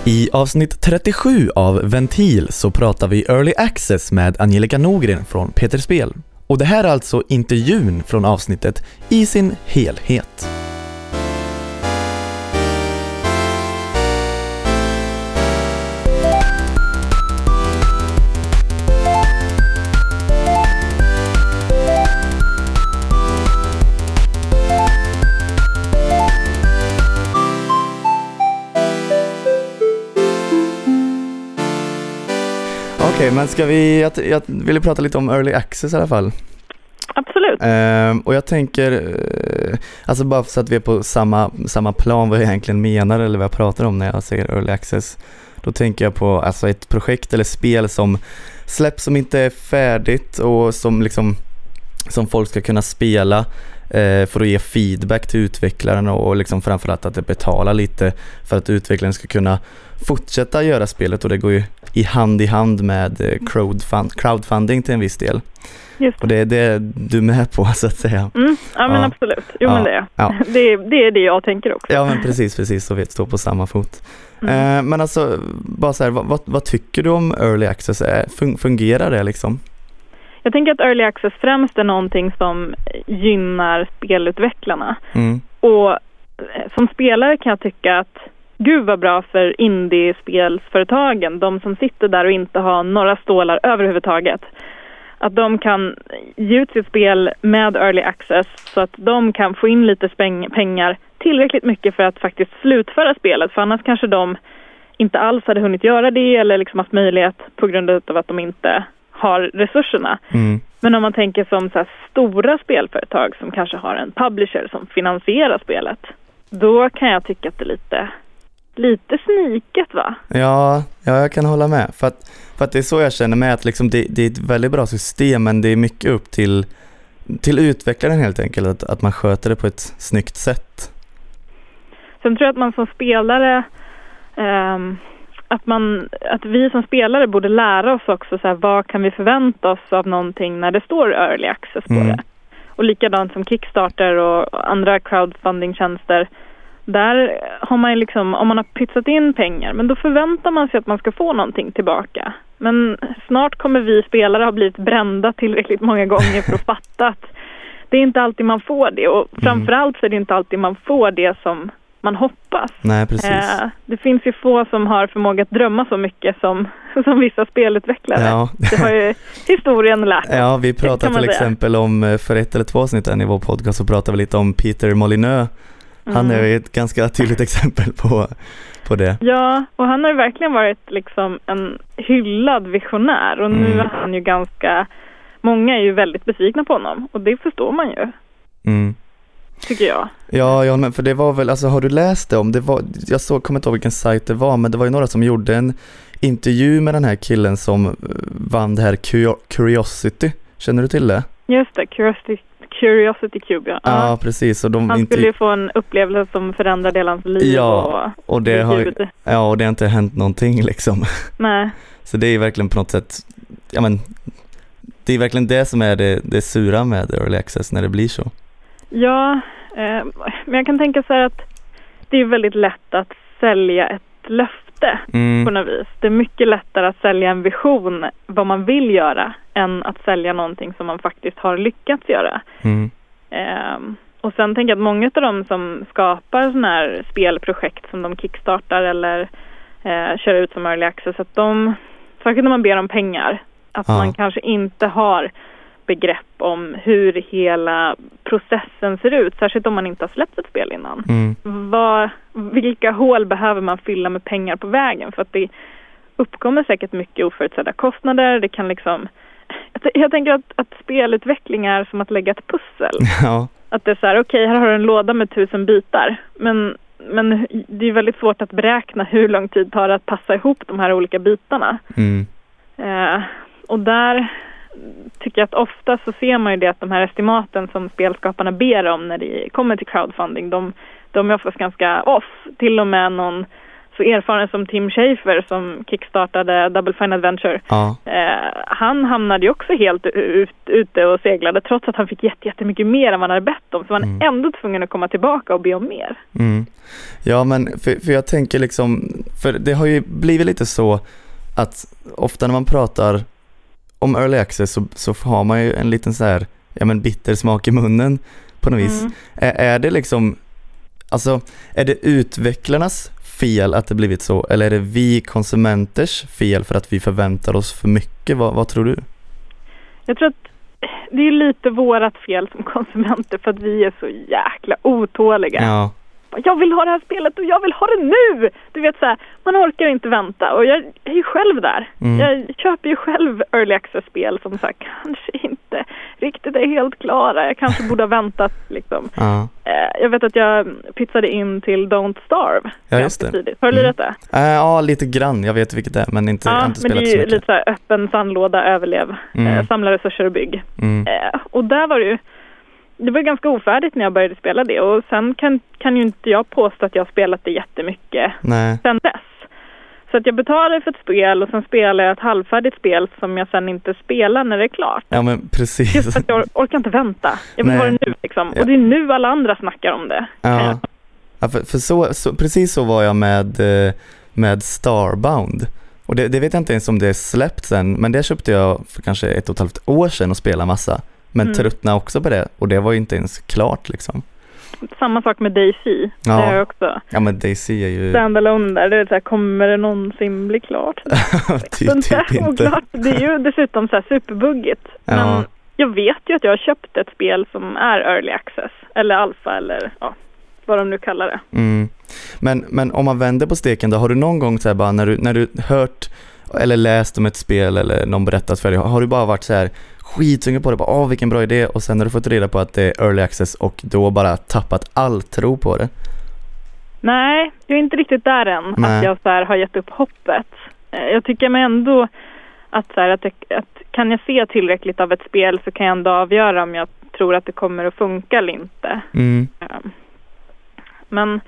I avsnitt 37 av Ventil så pratar vi Early Access med Angelica Norgren från Peter Spel. Och det här är alltså intervjun från avsnittet i sin helhet. Okej, men ska vi... Jag ville prata lite om Early Access i alla fall. Absolut. Och jag tänker, alltså bara så att vi är på samma plan vad jag egentligen menar eller vad jag pratar om när jag säger Early Access. Då tänker jag på alltså ett projekt eller spel som släpps som inte är färdigt och som folk ska kunna spela för att ge feedback till utvecklaren och liksom framförallt att det betalar lite för att utvecklaren ska kunna fortsätta göra spelet, och det går ju i hand med crowdfunding till en viss del. Just. Och det är det du är med på, så att säga. Ja, men absolut. Jo, men det är. Ja. Det är det jag tänker också. Ja, men precis, så vi står på samma fot. Men alltså, bara så här, vad tycker du om Early Access? Fungerar det liksom? Jag tänker att Early Access främst är någonting som gynnar spelutvecklarna. Och som spelare kan jag tycka att gud vad bra för indie-spelsföretagen, de som sitter där och inte har några stålar överhuvudtaget, att de kan ge ut sitt spel med Early Access så att de kan få in lite pengar, tillräckligt mycket för att faktiskt slutföra spelet, för annars kanske de inte alls hade hunnit göra det eller liksom haft möjlighet på grund av att de inte har resurserna. Men om man tänker som så här stora spelföretag som kanske har en publisher som finansierar spelet, då kan jag tycka att det är lite sniket, va? Ja, jag kan hålla med. För att det är så jag känner med att liksom det är ett väldigt bra system, men det är mycket upp till utvecklaren helt enkelt, att man sköter det på ett snyggt sätt. Sen tror jag att man som spelare att vi som spelare borde lära oss också så här, vad kan vi förvänta oss av någonting när det står Early Access på det. Och likadant som Kickstarter och andra crowdfunding-tjänster, där har man liksom, om man har pytsat in pengar, men då förväntar man sig att man ska få någonting tillbaka. Men snart kommer vi spelare ha blivit brända tillräckligt många gånger för att fatta att det är inte alltid man får det. Och framförallt så är det inte alltid man får det som man hoppas. Nej, precis. Det finns ju få som har förmåga att drömma så mycket som vissa spelutvecklare. Ja. Det har ju historien lärt oss. Ja, vi pratade till exempel om, för 1 eller 2 avsnitt i vår podcast så pratade vi lite om Peter Molyneux. Han är ju ett ganska tydligt exempel på det. Ja, och han har ju verkligen varit liksom en hyllad visionär, och nu är han ju många är ju väldigt besvikna på honom, och det förstår man ju. Tycker jag. Ja, men för det var väl, alltså har du läst det om? Jag kommer inte ihåg vilken sajt det var, men det var ju några som gjorde en intervju med den här killen som vann det här Curiosity. Känner du till det? Just det, Curiosity Cube, ja. Ja, precis. Och han skulle ju få en upplevelse som förändrar hela hans liv. Ja, och det har inte hänt någonting liksom. Nej. Så det är verkligen på något sätt, ja men, det är verkligen det som är det sura med Early Access när det blir så. Ja, men jag kan tänka så här att det är väldigt lätt att sälja ett löfte på något vis. Det är mycket lättare att sälja en vision, vad man vill göra, än att sälja någonting som man faktiskt har lyckats göra. Och sen tänker jag att många av dem som skapar sådana här spelprojekt som de kickstartar eller kör ut som Early Access, att särskilt när man ber om pengar, att man kanske inte har begrepp om hur hela processen ser ut, särskilt om man inte har släppt ett spel innan. Vilka hål behöver man fylla med pengar på vägen? För att det uppkommer säkert mycket oförutsedda kostnader. Det kan liksom, jag tänker att spelutveckling är som att lägga ett pussel. Ja. Att det är så här, okej, här har du en låda med 1000 bitar, men det är väldigt svårt att beräkna hur lång tid tar det att passa ihop de här olika bitarna. Och där tycker jag att ofta så ser man ju det att de här estimaten som spelskaparna ber om när det kommer till crowdfunding, de är oftast ganska off. Till och med någon så erfaren som Tim Schafer som kickstartade Double Fine Adventure. Han hamnade ju också helt ute och seglade trots att han fick jättemycket mer än vad han hade bett om. Så var han ändå tvungen att komma tillbaka och be om mer. Ja, men för jag tänker liksom, För det har ju blivit lite så att ofta när man pratar om Early Access så har man ju en liten så här, bitter smak i munnen på något vis. Är det liksom, alltså, är det utvecklarnas fel att det blivit så, eller är det vi konsumenters fel för att vi förväntar oss för mycket? Vad tror du? Jag tror att det är lite vårat fel som konsumenter för att vi är så jäkla otåliga. Ja. Jag vill ha det här spelet och jag vill ha det nu! Du vet så här, man orkar inte vänta. Och jag är ju själv där. Jag köper ju själv Early Access-spel som sagt kanske inte riktigt är helt klara. Jag kanske borde ha väntat liksom. Jag vet att jag pizzade in till Don't Starve. Ja, just det. Tidigt. Har du lirat det? Ja, lite grann. Jag vet vilket det är, men inte spelat så mycket. Men det är ju lite så här öppen sandlåda, överlev. Samla resurser och bygg. Och där var det var ganska ofärdigt när jag började spela det. Och sen kan ju inte jag påstå att jag har spelat det jättemycket sen dess. Så att jag betalade för ett spel och sen spelar jag ett halvfärdigt spel som jag sen inte spelar när det är klart. Ja, men precis. Just för att jag orkar inte vänta. Jag vill ha det nu liksom. Och det är nu alla andra snackar om det. Ja, för så, precis så var jag med Starbound. Och det vet jag inte ens om det är släppt sen. Men det köpte jag för kanske 1,5 år sedan och spelade massa. Men tröttnade också på det. Och det var ju inte ens klart liksom. Samma sak med Daisy. Ja. Det är också. Ja, men Daisy är ju... Standalone där. Det är så här, kommer det någonsin bli klart? typ inte. Det är ju dessutom så här superbuggigt. Ja. Men jag vet ju att jag har köpt ett spel som är Early Access. Eller Alpha eller vad de nu kallar det. Men om man vänder på steken då. Har du någon gång så här bara när du hört eller läst om ett spel eller någon berättat för dig. Har du bara varit så här skitsugen på det, bara vilken bra idé, och sen har du fått reda på att det är Early Access och då bara tappat all tro på det? Nej, jag är inte riktigt där än. Nej. Att jag så här har gett upp hoppet. Jag tycker mig ändå att, så här, att kan jag se tillräckligt av ett spel så kan jag ändå avgöra om jag tror att det kommer att funka eller inte. Men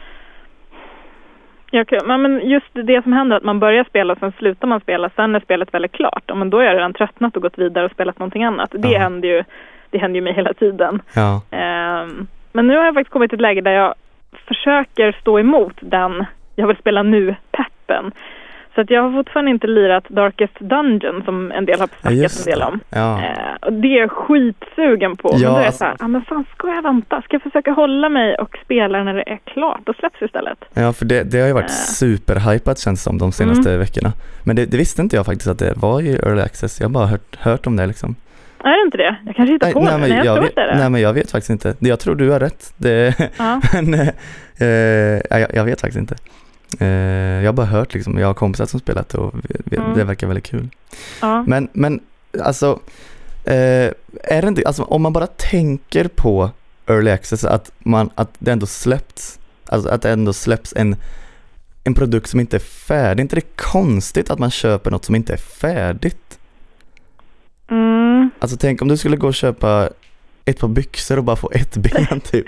just det som händer att man börjar spela och sen slutar man spela, sen är spelet väldigt klart. Men då är jag redan tröttnat och gått vidare och spelat någonting annat. Det händer ju mig hela tiden. Ja. Men nu har jag faktiskt kommit till ett läge där jag försöker stå emot den jag vill spela nu-peppen. Så att jag har fortfarande inte lirat Darkest Dungeon som en del har snackat en del om. Ja. Och det är jag skitsugen på. Men då är jag så här, men fan, ska jag vänta? Ska jag försöka hålla mig och spela när det är klart och släpps istället? Ja, för det har ju varit superhypat känns som de senaste veckorna. Men det visste inte jag faktiskt att det var i Early Access. Jag har bara hört om det liksom. Är det inte det? Jag kanske hittar på det. Nej, men jag vet faktiskt inte. Jag tror du har rätt. Men jag vet faktiskt inte. Jag har bara hört liksom, jag har kompisar som spelat och det verkar väldigt kul. Men alltså är det inte, alltså om man bara tänker på Early Access att det ändå släppts, alltså att det ändå släpps en produkt som inte är färdig, inte det konstigt att man köper något som inte är färdigt? Alltså tänk om du skulle gå och köpa ett par byxor och bara få ett ben typ.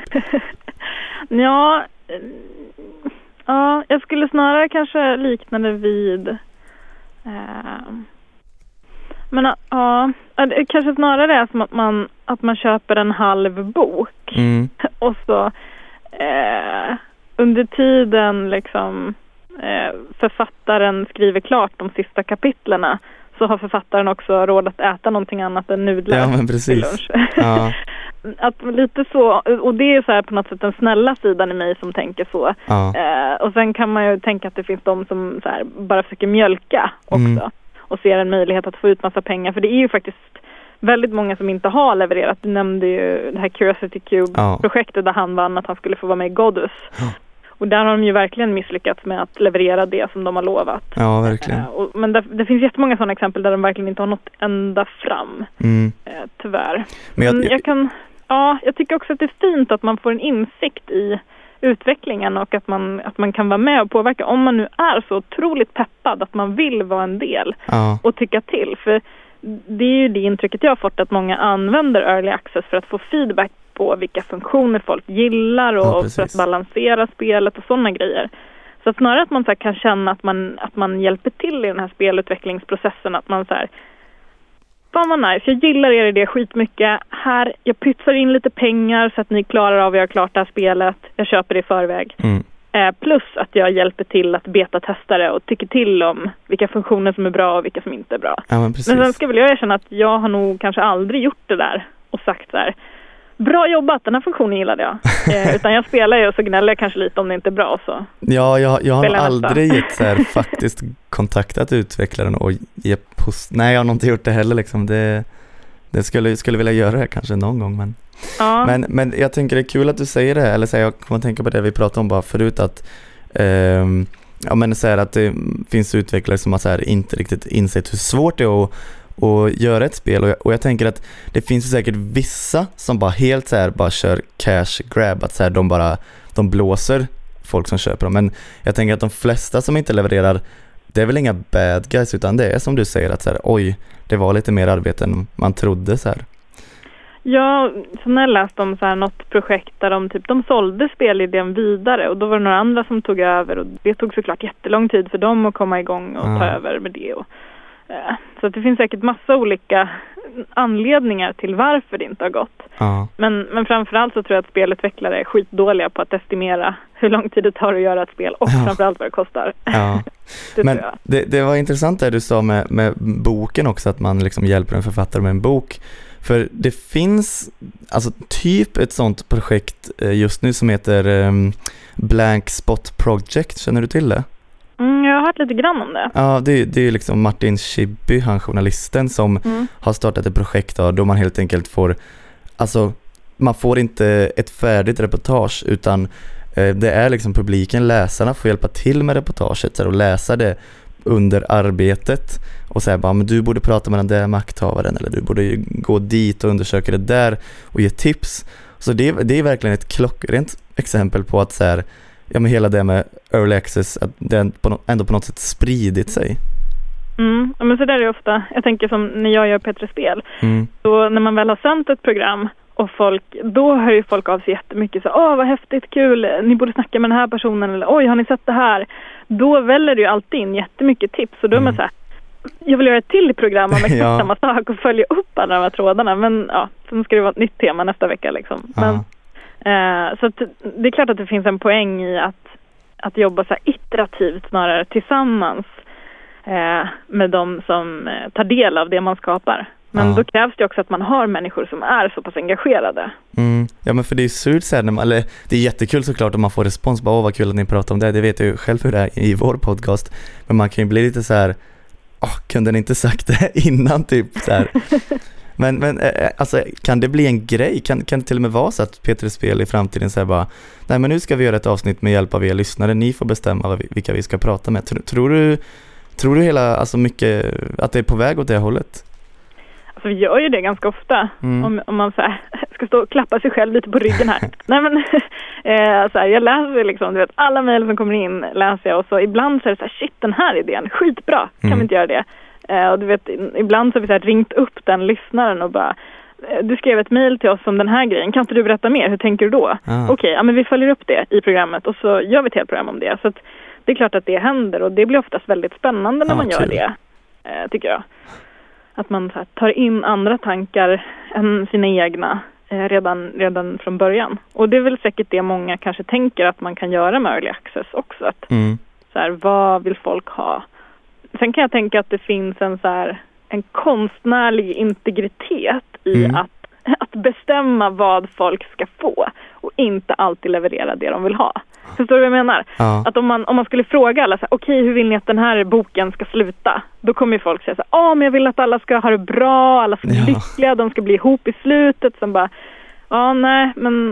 Ja, jag skulle snarare kanske likna det vid kanske snarare är som att man köper en halv bok och så under tiden liksom författaren skriver klart de sista kapitlerna, så har författaren också råd att äta någonting annat än nudlar till lunch. Ja. Att lite så, och det är så här på något sätt den snälla sidan i mig som tänker så. Och sen kan man ju tänka att det finns de som så här bara försöker mjölka också och ser en möjlighet att få ut massa pengar, för det är ju faktiskt väldigt många som inte har levererat. Du nämnde ju det här Curiosity Cube-projektet där han vann att han skulle få vara med i Godus. Och där har de ju verkligen misslyckats med att leverera det som de har lovat. Ja, verkligen. Men det finns jättemånga sådana exempel där de verkligen inte har nått ända fram. Tyvärr. Men jag tycker också att det är fint att man får en insikt i utvecklingen och att man kan vara med och påverka. Om man nu är så otroligt peppad att man vill vara en del och tycka till. För det är ju det intrycket jag har fått, att många använder Early Access för att få feedback på vilka funktioner folk gillar och för att balansera spelet och sådana grejer. Så att snarare att man så här kan känna att man hjälper till i den här spelutvecklingsprocessen, att man så här, fan vad nice, jag gillar er idé skitmycket. Här, jag pytsar in lite pengar så att ni klarar av att göra klart det här spelet. Jag köper det i förväg. Plus att jag hjälper till att beta-testa det och tycker till om vilka funktioner som är bra och vilka som inte är bra. Ja, men sen ska väl jag erkänna att jag har nog kanske aldrig gjort det där och sagt så här: bra jobbat, den här funktionen gillade jag. Utan jag spelar ju och så gnäller jag kanske lite om det inte är bra. Så. Ja, jag har aldrig så här, faktiskt kontaktat utvecklaren och nej, jag har nog inte gjort det heller. Liksom. Det skulle vilja göra det kanske någon gång. Men, ja. men jag tänker det är kul att du säger det. Eller så jag kommer att tänka på det vi pratade om bara förut. Att, så här, att det finns utvecklare som har så här, inte riktigt insett hur svårt det är att göra ett spel. Och jag tänker att det finns säkert vissa som bara helt så här, bara kör cash grab. Att så här, de blåser folk som köper dem. Men jag tänker att de flesta som inte levererar, det är väl inga bad guys, utan det är som du säger att så här, oj, det var lite mer arbete än man trodde så här. Ja, så när jag läste om så här något projekt där de sålde spelidén vidare och då var det några andra som tog över och det tog såklart jättelång tid för dem att komma igång och ta över med det. Så att det finns säkert massa olika anledningar till varför det inte har gått. Men framförallt så tror jag att spelutvecklare är skitdåliga på att estimera hur lång tid det tar att göra ett spel och framförallt vad det kostar. Ja. Men det var intressant det du sa med boken också, att man liksom hjälper en författare med en bok. För det finns alltså typ ett sånt projekt just nu som heter Blank Spot Project. Känner du till det? Jag har hört lite grann om det. Ja, det är liksom Martin Schibbye, han journalisten som har startat ett projekt då man helt enkelt får, alltså man får inte ett färdigt reportage utan det är liksom publiken, läsarna får hjälpa till med reportaget och läsa det under arbetet och säga bara, men du borde prata med den där makthavaren eller du borde gå dit och undersöka det där och ge tips. Så det är verkligen ett klockrent exempel på att så här, ja, men hela det med early access, att det ändå på något sätt spridit sig. Men så där är det ofta. Jag tänker som när jag gör P3-spel. Så när man väl har sänt ett program och då hör ju folk av sig jättemycket så, vad häftigt, kul, ni borde snacka med den här personen eller oj, har ni sett det här? Då väller det ju alltid in jättemycket tips och då är man så här, jag vill göra ett till program om exakt samma sak och följa upp alla de här trådarna, men sen ska det vara ett nytt tema nästa vecka liksom. Men så att det är klart att det finns en poäng i att jobba så här iterativt snarare tillsammans med de som tar del av det man skapar. Men då krävs det också att man har människor som är så pass engagerade. Ja, men för det är surt så här, det är jättekul såklart om man får respons. Bara, vad kul att ni pratar om det. Det vet jag ju själv hur det är i vår podcast. Men man kan ju bli lite så här, kunde ni inte sagt det innan typ så här. Men alltså, kan det bli en grej? Kan det till och med vara så att P3 Spel i framtiden säger bara, nej men nu ska vi göra ett avsnitt med hjälp av er lyssnare. Ni får bestämma vilka vi ska prata med. Tror du hela, alltså mycket, att det är på väg åt det hållet? Alltså vi gör ju det ganska ofta. Om man så här, ska stå och klappa sig själv lite på ryggen här. Nej men så här, jag läser liksom, du vet, alla mejl som kommer in läser jag och så ibland så är det så här, shit, den här idén, skitbra, kan vi inte göra det? Och du vet, ibland så har vi så här ringt upp den lyssnaren och bara, du skrev ett mejl till oss om den här grejen, kan inte du berätta mer, hur tänker du då? Okej, men vi följer upp det i programmet och så gör vi ett helt program om det. Så att det är klart att det händer och det blir oftast väldigt spännande när man gör det, tycker jag. Att man så här, tar in andra tankar än sina egna redan från början. Och det är väl säkert det många kanske tänker att man kan göra med Early Access också. Att, så här, vad vill folk ha? Sen kan jag tänka att det finns en konstnärlig integritet i att bestämma vad folk ska få och inte alltid leverera det de vill ha. Förstår du vad jag menar? Att om man skulle fråga alla så här, okej, hur vill ni att den här boken ska sluta? Då kommer ju folk säga så här, men jag vill att alla ska ha det bra, alla ska bli lyckliga, de ska bli ihop i slutet. Sen bara, nej,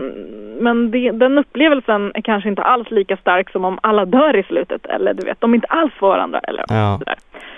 men den upplevelsen är kanske inte alls lika stark som om alla dör i slutet, eller du vet, de inte alls får varandra, eller sådär.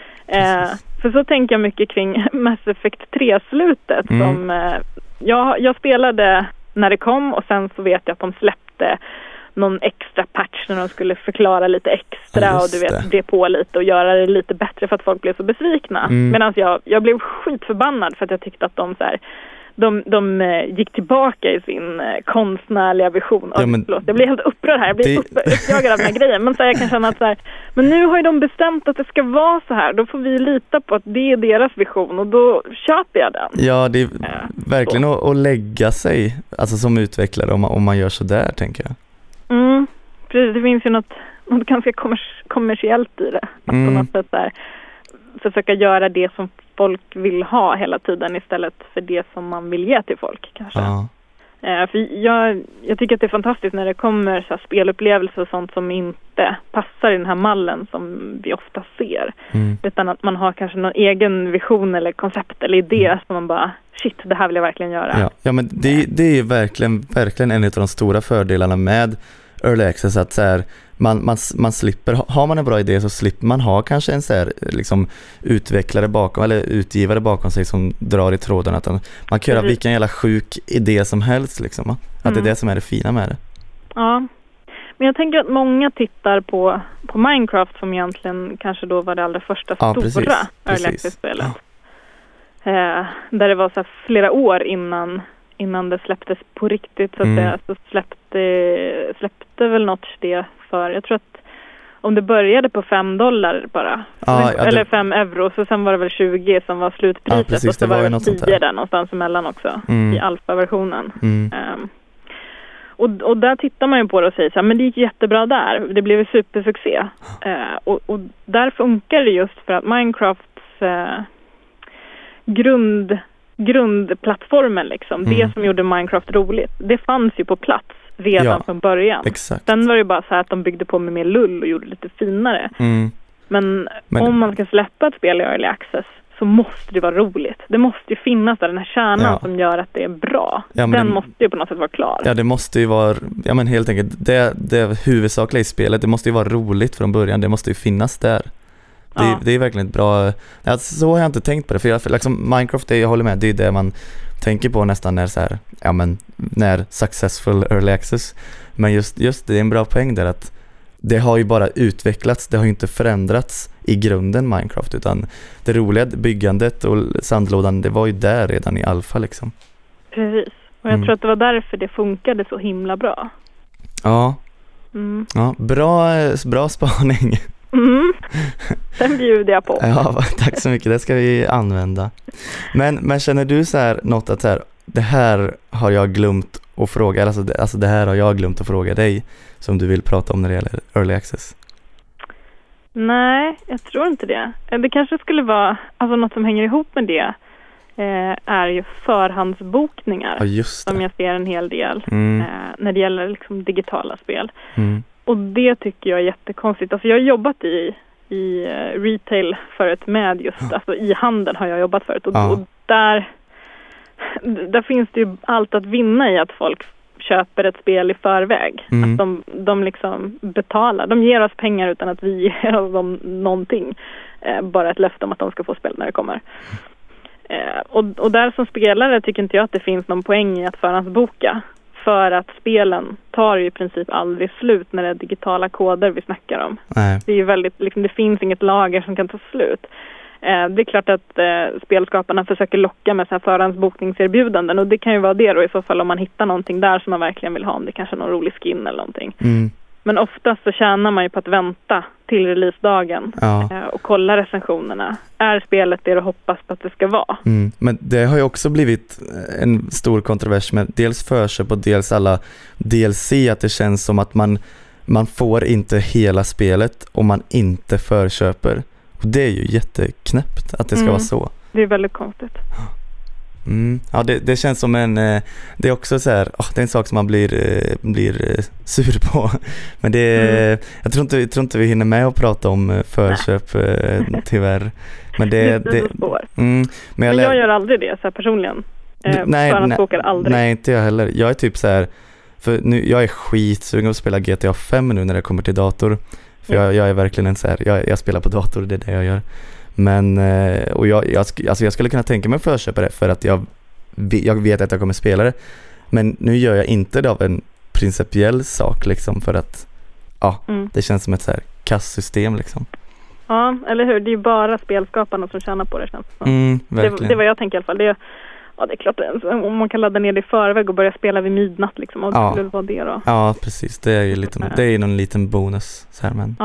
För så tänker jag mycket kring Mass Effect 3-slutet som jag spelade när det kom och sen så vet jag att de släppte någon extra patch när de skulle förklara lite extra och du vet, det på lite och göra det lite bättre för att folk blev så besvikna. Medan jag blev skitförbannad för att jag tyckte att de så här, de gick tillbaka i sin konstnärliga vision. Jag blir helt upprörd här. Jag blir uppjagad av den här grejen. Men så här, jag kan känna att så här, men nu har ju de bestämt att det ska vara så här. Då får vi lita på att det är deras vision och då köper jag den. Ja, det är verkligen att lägga sig, alltså som utvecklare om man gör så där, tänker jag. precis, det finns ju något ganska kommersiellt i det. Att på något sätt där försöka göra det som folk vill ha hela tiden istället för det som man vill ge till folk kanske. Ja. För jag tycker att det är fantastiskt när det kommer så här spelupplevelser och sånt som inte passar i den här mallen som vi ofta ser. Utan att man har kanske någon egen vision eller koncept eller idé som man bara, shit, det här vill jag verkligen göra. Ja, men det är verkligen en av de stora fördelarna med Early Access, att så här, man slipper, har man en bra idé så slipper man ha kanske en så här, liksom, utvecklare bakom eller utgivare bakom sig som drar i tråden, att man kan göra vilken jävla sjuk idé som helst liksom, att det är det som är det fina med det. Ja, men jag tänker att många tittar på Minecraft som egentligen kanske då var det allra första stora Early Access-spelet. Ja. Där det var så här flera år innan det släpptes på riktigt så att det så släppte väl Notch det för, jag tror att om det började på $5 bara eller 5 euro, så sen var det väl 20 som var slutpriset, precis, och så var det 10 där någonstans emellan också i alfa-versionen. Och där tittar man ju på det och säger så här, men det gick jättebra där, det blev en supersuccé. Och där funkar det just för att Minecrafts grundplattformen liksom, det som gjorde Minecraft roligt, det fanns ju på plats redan från början. Exakt. Sen var det bara så här att de byggde på med mer lull och gjorde det lite finare. Men om man ska släppa ett spel i Early Access så måste det vara roligt. Det måste ju finnas där, den här kärnan som gör att det är bra. Den måste ju på något sätt vara klar. Ja, det måste ju vara, men helt enkelt, det huvudsakliga i spelet, det måste ju vara roligt från början, det måste ju finnas där. Det är verkligen ett bra, alltså, så har jag inte tänkt på det, för liksom, Minecraft, jag håller med, det är det man tänker på nästan när så här, när successful early access, men just det är en bra poäng där, att det har ju bara utvecklats, det har ju inte förändrats i grunden Minecraft, utan det roliga byggandet och sandlådan, det var ju där redan i alfa liksom. Precis, och jag tror att det var därför det funkade så himla bra. Ja, bra spaning. Sen bjuder jag på. Ja, tack så mycket, det ska vi använda. Men känner du så här något att så här, det här har jag glömt att fråga, alltså det här har jag glömt att fråga dig som du vill prata om när det gäller Early Access? Nej, jag tror inte det. Det kanske skulle vara, alltså något som hänger ihop med det är ju förhandsbokningar. Ja, just det. Som jag ser en hel del när det gäller liksom digitala spel. Och det tycker jag är jättekonstigt. Alltså jag har jobbat i retail förut med just, alltså i handeln har jag jobbat förut. Och där finns det ju allt att vinna i att folk köper ett spel i förväg. Att de liksom betalar. De ger oss pengar utan att vi ger dem någonting. Bara ett löfte om att de ska få spel när det kommer. Och där som spelare tycker inte jag att det finns någon poäng i att förhandsboka. För att spelen tar ju i princip aldrig slut när det är digitala koder vi snackar om. Nej. Det är ju väldigt, liksom, det finns inget lager som kan ta slut. Det är klart att spelskaparna försöker locka med så här förhandsbokningserbjudanden, och det kan ju vara det då i så fall om man hittar någonting där som man verkligen vill ha, om det kanske är någon rolig skin eller någonting. Men oftast så tjänar man ju på att vänta till releasedagen och kolla recensionerna. Är spelet det du hoppas på att det ska vara? Men det har ju också blivit en stor kontrovers med dels förköp och dels alla DLC, att det känns som att man får inte hela spelet om man inte förköper. Och det är ju jätteknäppt att det ska vara så. Det är väldigt konstigt. Ja, det känns som det är också så här, det är en sak som man blir sur på. Men jag tror inte vi hinner med att prata om förköp tyvärr. Men men jag gör aldrig det så här personligen. Nej, inte jag heller. Jag är typ så här, för nu jag är skitsugen att spela GTA 5 nu när det kommer till dator. För jag är verkligen en så här, jag spelar på dator, det är det jag gör. Men och jag skulle kunna tänka mig förköpa det för att jag vet att jag kommer spela det. Men nu gör jag inte det av en principiell sak liksom, för att det känns som ett så här kastsystem liksom. Ja, eller hur? Det är ju bara spelskaparna som tjänar på det, känns det. Det var jag tänker i alla fall. Det är klart, om man kan ladda ner det i förväg och börja spela vid midnatt liksom, och det skulle vara det då. Ja, precis. Det är ju det är någon liten bonus så här, men.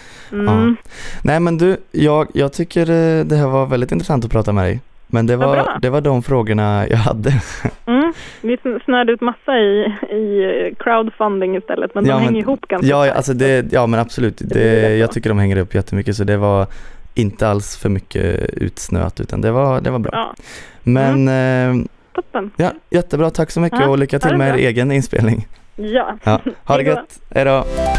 Nej, men du, jag tycker det här var väldigt intressant att prata med dig. Men det var de frågorna jag hade. Vi snörde ut massa i crowdfunding istället, men de hänger ihop ganska men absolut. Jag tycker de hänger upp jättemycket, så det var inte alls för mycket utsnöat, utan det var bra. Ja. Men toppen. Ja, jättebra. Tack så mycket och lycka till med er egen inspelning. Ja. Ha det gött. Hej då.